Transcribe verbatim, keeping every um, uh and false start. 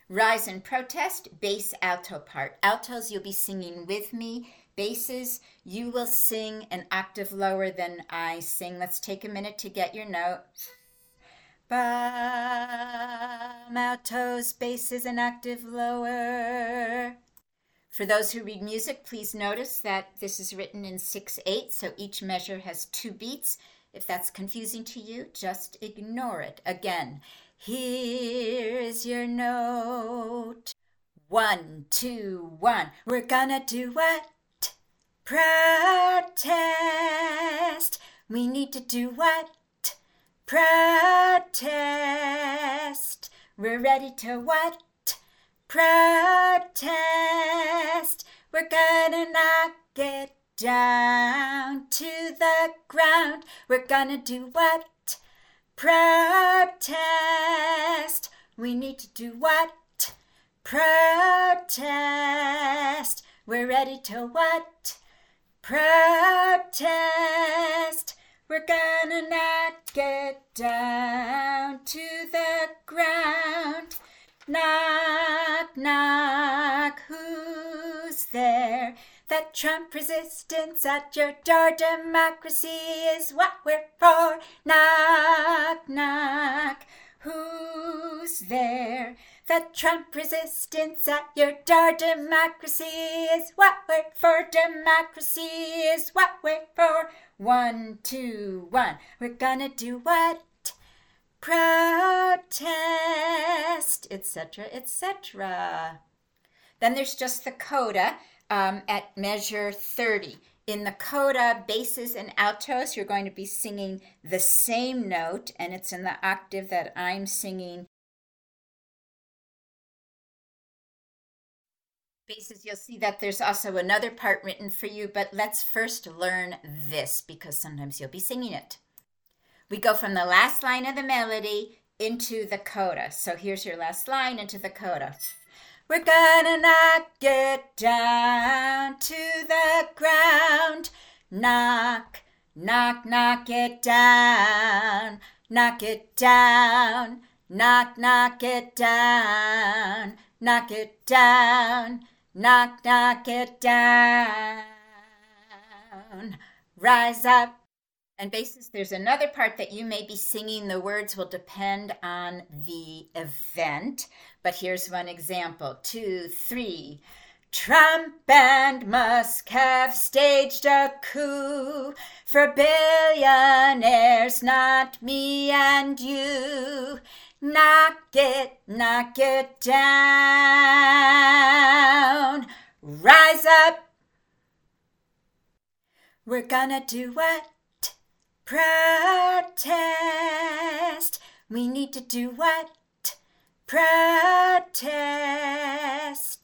Rise and protest, bass, alto part. Altos, you'll be singing with me. Basses, you will sing an octave lower than I sing. Let's take a minute to get your note. Bum, altos, basses, an octave lower. For those who read music, please notice that this is written in six eight, so each measure has two beats. If that's confusing to you, just ignore it. Again, here's your note. One, two, one. We're gonna do what? Protest. We need to do what? Protest. We're ready to what? Protest. We're gonna knock it down to the ground. We're gonna do what? Protest. We need to do what? Protest. We're ready to what? Protest. We're gonna knock it down to the ground. Knock, knock, who's there? That Trump resistance at your door, democracy is what we're for. Knock, knock, who's there? That Trump resistance at your door, democracy is what we're for. Democracy is what we're for. One, two, one. We're gonna do what? Protest, et cetera, et cetera. Then there's just the coda um, at measure thirty. In the coda, basses and altos, you're going to be singing the same note, and it's in the octave that I'm singing. Basses, you'll see that there's also another part written for you, but let's first learn this because sometimes you'll be singing it. We go from the last line of the melody into the coda. So here's your last line into the coda. We're gonna knock it down to the ground. Knock, knock, knock it down. Knock it down. Knock, knock it down. Knock it down. Knock, knock it down. Rise up. And basses, there's another part that you may be singing. The words will depend on the event. But here's one example. Two, three. Trump and Musk have staged a coup for billionaires, not me and you. Knock it, knock it down. Rise up. We're gonna do what? Protest. We need to do what? Protest.